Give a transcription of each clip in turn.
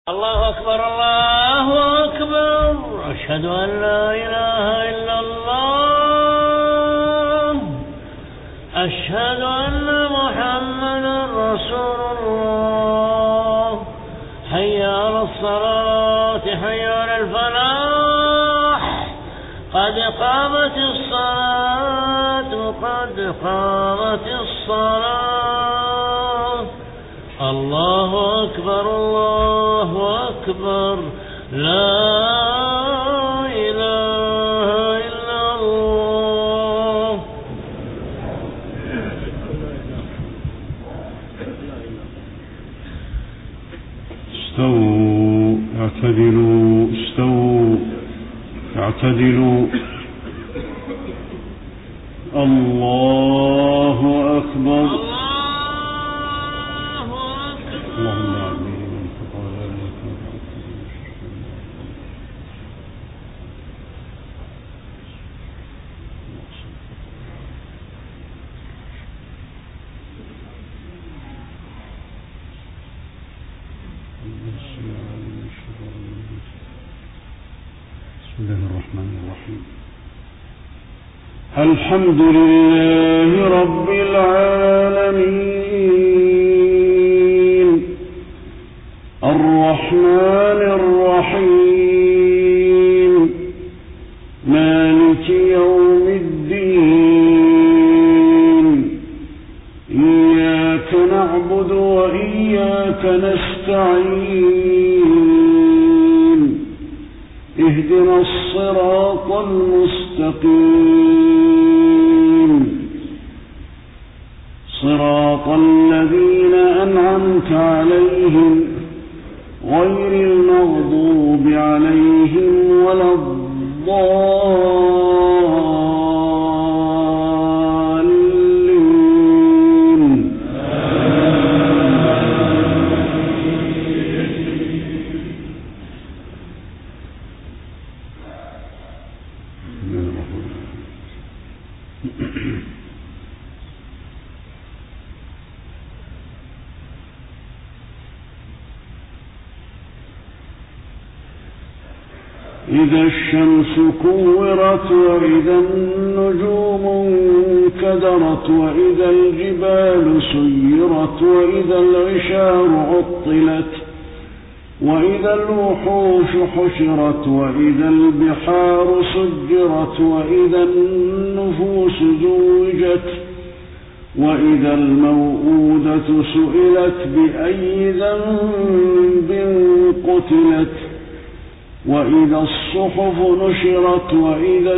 الله أكبر الله أكبر أشهد أن لا إله إلا الله أشهد أن محمدا رسول الله حي على الصلاة حي على الفلاح قد قامت الصلاة قد قامت الصلاة الله أكبر الله أكبر لا إله إلا الله. استووا اعتدلوا استووا اعتدلوا الله أكبر اللهم أعلم من خطاياك بسم الله الرحمن الرحيم الحمد لله رب العالمين الرحمن الرحيم مالك يوم الدين إياك نعبد وإياك نستعين اهدنا الصراط المستقيم صراط الذين أنعمت عليهم غير المغضوب عليهم ولا الضالين إذا الشمس كورت وإذا النجوم انكدرت وإذا الجبال سيرت وإذا العشار عطلت وإذا الوحوش حشرت وإذا البحار سجرت وإذا النفوس زوجت وإذا الموءودة سئلت بأي ذنب قتلت وإذا الصحف نشرت وإذا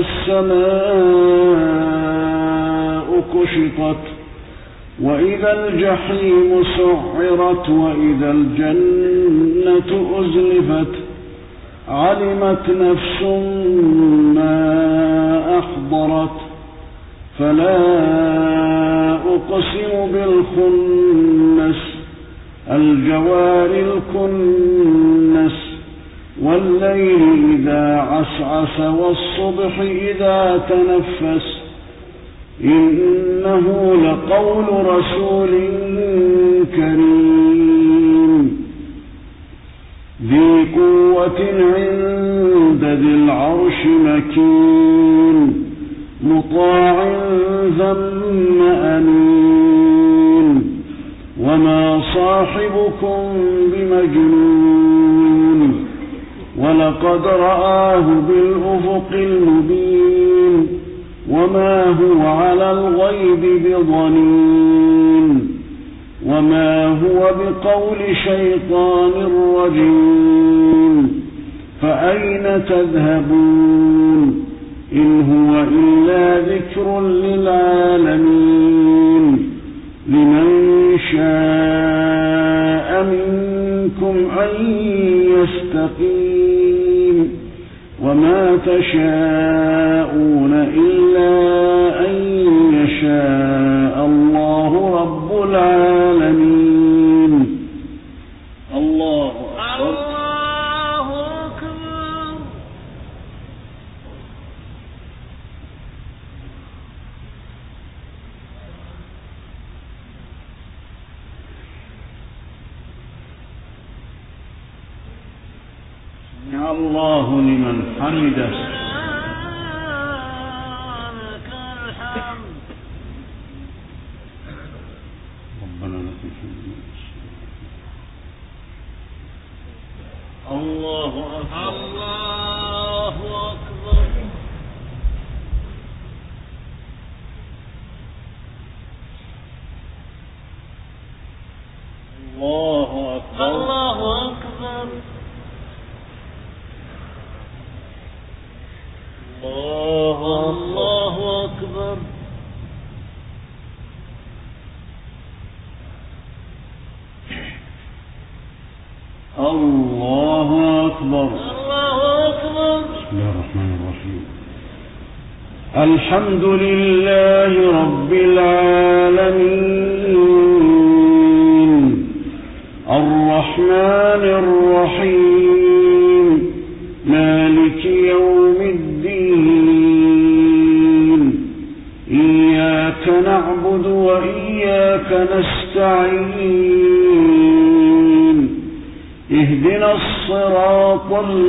السماء كشطت وإذا الجحيم سعرت وإذا الجنة أزلفت علمت نفس ما أحضرت فلا أقسم بالخنس الجوار الكنس والليل إذا عسعس والصبح إذا تنفس إنه لقول رسول كريم ذي قوة عند ذي العرش مكين مطاع ثم أمين وما صاحبكم بمجنون ولقد رآه بالأفق المبين وما هو على الغيب بضنين وما هو بقول شيطان رجيم فأين تذهبون إن هو إلا ذكر للعالمين لمن شاء منكم أن يستقيم وما تشاءون إلا أن يشاء الله رب العالمين الله أكبر الله أكبر. سمع الله لمن حمده. لك الحمد. ربنا لك الحمد. الله أكبر. الله أكبر. الله أكبر. الله أكبر. الله أكبر. الله أكبر. الله أكبر. بسم الله الرحمن الرحيم. الحمد لله رب العالمين الرحمن الرحيم مالك يوم الدين إياك نعبد وإياك نستعين اهدنا الصراط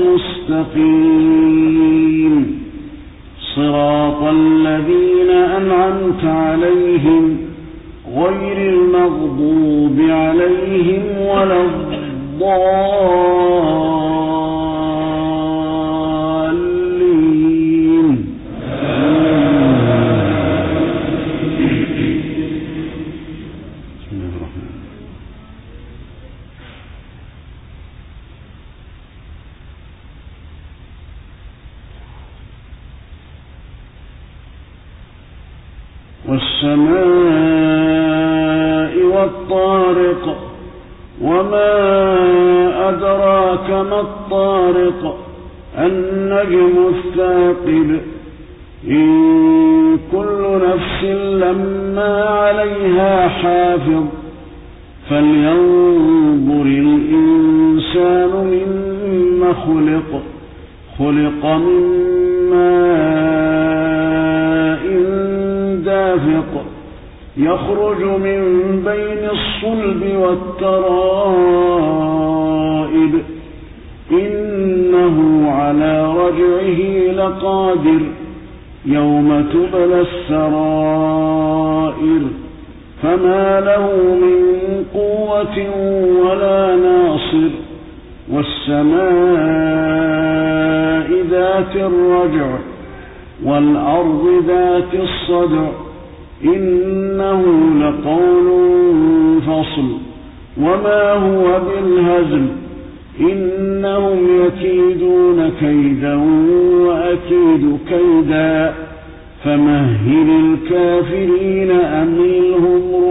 المستقيم صراط الذين أنعمت عليهم غير المغضوب عليهم ولا الضالين. بسم الله الرحمن الرحيم. والسماء والطارق وما أدراك ما الطارق النجم الثاقب إن كل نفس لما عليها حافظ فلينظر الإنسان مما خلق من ماء دافق يخرج من بين الصلب والترائب إنه على رجعه لقادر يوم تبلى السرائر فما له من قوة ولا ناصر والسماء ذات الرجع والأرض ذات الصدع إنه لقول فصل وما هو بالهزل إنهم يكيدون كيدا وأكيد كيدا فمهل الكافرين أمهلهم